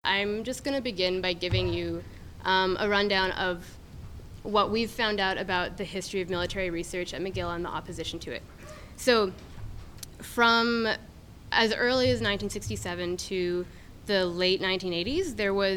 I'm just going to begin by giving you a rundown of what we've found out about the history of military research at McGill and the opposition to it. So from as early as 1967 to the late 1980s,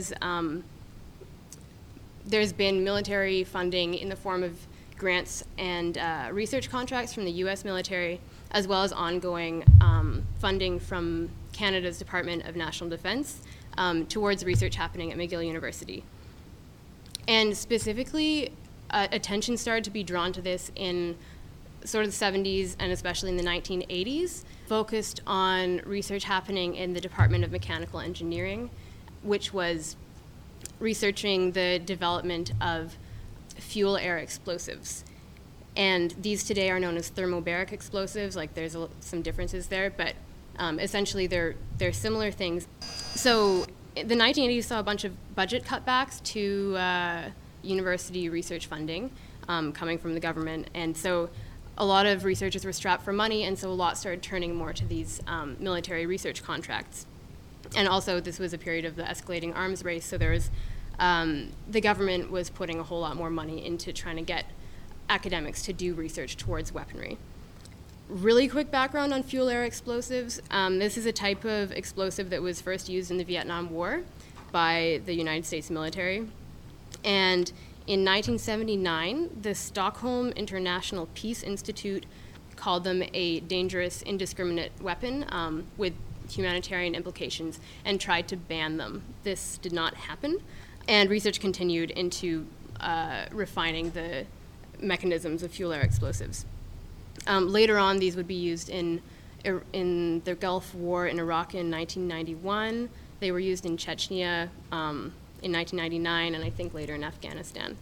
there's been military funding in the form of grants and research contracts from the US military, as well as ongoing funding from Canada's Department of National Defence towards research happening at McGill University. And specifically, attention started to be drawn to this in sort of the 70s and especially in the 1980s, focused on research happening in the Department of Mechanical Engineering, which was researching the development of fuel-air explosives. And these today are known as thermobaric explosives. Like there's some differences there, but essentially they're similar things. So the 1980s saw a bunch of budget cutbacks to university research funding coming from the government. And so a lot of researchers were strapped for money, and so a lot started turning more to these military research contracts. And also this was a period of the escalating arms race, so there was, the government was putting a whole lot more money into trying to get academics to do research towards weaponry. Really quick background on fuel-air explosives. This is a type of explosive that was first used in the Vietnam War by the United States military. And in 1979, the Stockholm International Peace Institute called them a dangerous, indiscriminate weapon with humanitarian implications and tried to ban them. This did not happen, and research continued into refining the mechanisms of fuel-air explosives. Later on, these would be used in the Gulf War in Iraq in 1991. They were used in Chechnya in 1999, and I think later in Afghanistan.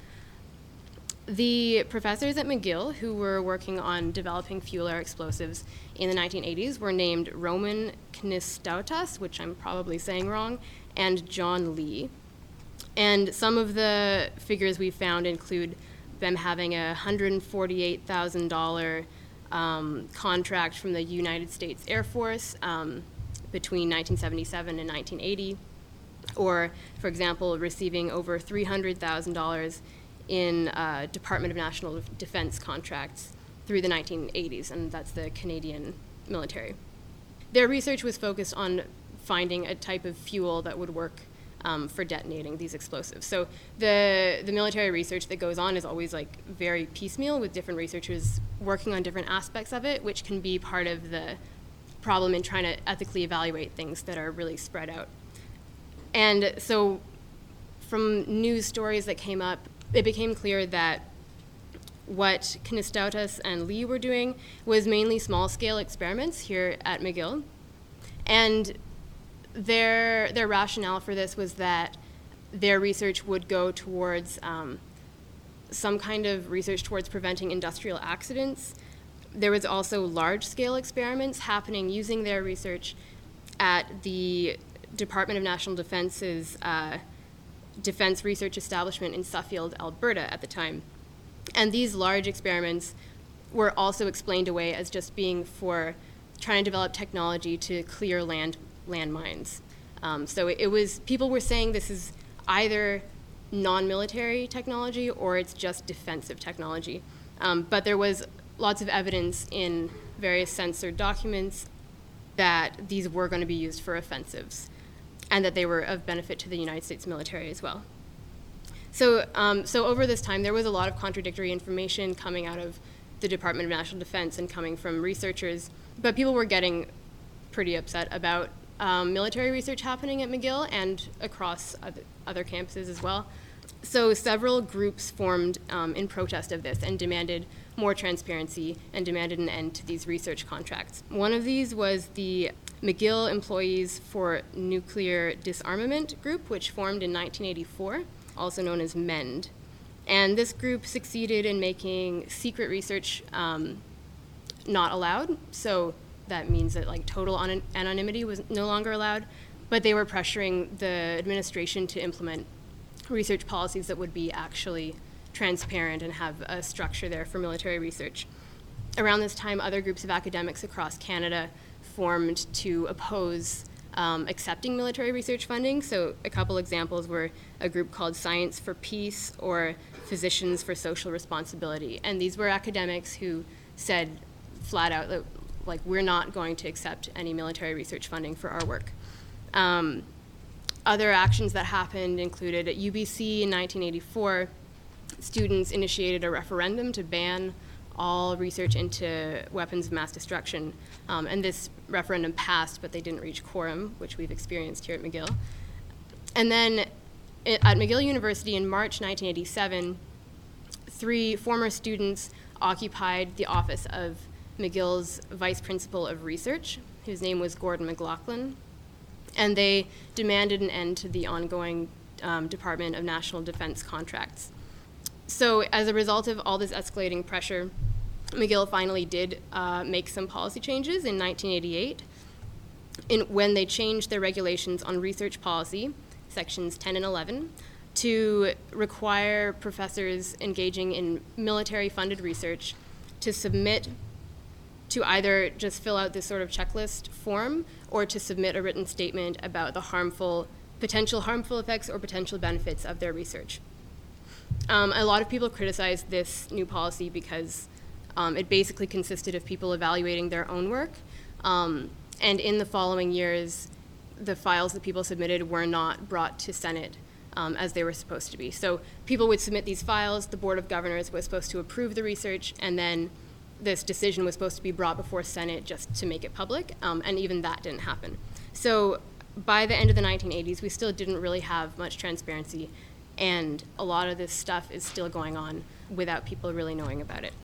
The professors at McGill who were working on developing fuel-air explosives in the 1980s were named Roman Knistautas, which I'm probably saying wrong, and John Lee. And some of the figures we found include them having a $148,000 contract from the United States Air Force between 1977 and 1980, or, for example, receiving over $300,000 in Department of National Defense contracts through the 1980s, and that's the Canadian military. Their research was focused on finding a type of fuel that would work for detonating these explosives. So the military research that goes on is always like very piecemeal, with different researchers working on different aspects of it, which can be part of the problem in trying to ethically evaluate things that are really spread out. And so from news stories that came up, it became clear that what Knistautas and Lee were doing was mainly small-scale experiments here at McGill. And their rationale for this was that their research would go towards some kind of research towards preventing industrial accidents. There was also large-scale experiments happening using their research at the Department of National Defense's defense research establishment in Suffield, Alberta at the time. And these large experiments were also explained away as just being for trying to develop technology to clear landmines. So it was, people were saying this is either non-military technology or it's just defensive technology. But there was lots of evidence in various censored documents that these were going to be used for offensives, and that they were of benefit to the United States military as well. So over this time, there was a lot of contradictory information coming out of the Department of National Defense and coming from researchers, but people were getting pretty upset about military research happening at McGill and across other campuses as well. So several groups formed in protest of this and demanded more transparency and demanded an end to these research contracts. One of these was the McGill Employees for Nuclear Disarmament group, which formed in 1984, also known as MEND. And this group succeeded in making secret research not allowed. So that means that like total anonymity was no longer allowed, but they were pressuring the administration to implement research policies that would be actually transparent and have a structure there for military research. Around this time, other groups of academics across Canada formed to oppose accepting military research funding. So a couple examples were a group called Science for Peace or Physicians for Social Responsibility. And these were academics who said flat out that, like, we're not going to accept any military research funding for our work. Other actions that happened included at UBC in 1984, students initiated a referendum to ban all research into weapons of mass destruction. And this referendum passed, but they didn't reach quorum, which we've experienced here at McGill. And then at McGill University in March 1987, 3 former students occupied the office of McGill's Vice Principal of Research, whose name was Gordon McLaughlin, and they demanded an end to the ongoing Department of National Defense contracts. So as a result of all this escalating pressure, McGill finally did make some policy changes in 1988 when they changed their regulations on research policy, sections 10 and 11, to require professors engaging in military-funded research to submit to either just fill out this sort of checklist form or to submit a written statement about the potential harmful effects or potential benefits of their research. A lot of people criticized this new policy because it basically consisted of people evaluating their own work. And in the following years, the files that people submitted were not brought to Senate as they were supposed to be. So people would submit these files, the Board of Governors was supposed to approve the research, and then this decision was supposed to be brought before Senate just to make it public, and even that didn't happen. So by the end of the 1980s, we still didn't really have much transparency, and a lot of this stuff is still going on without people really knowing about it.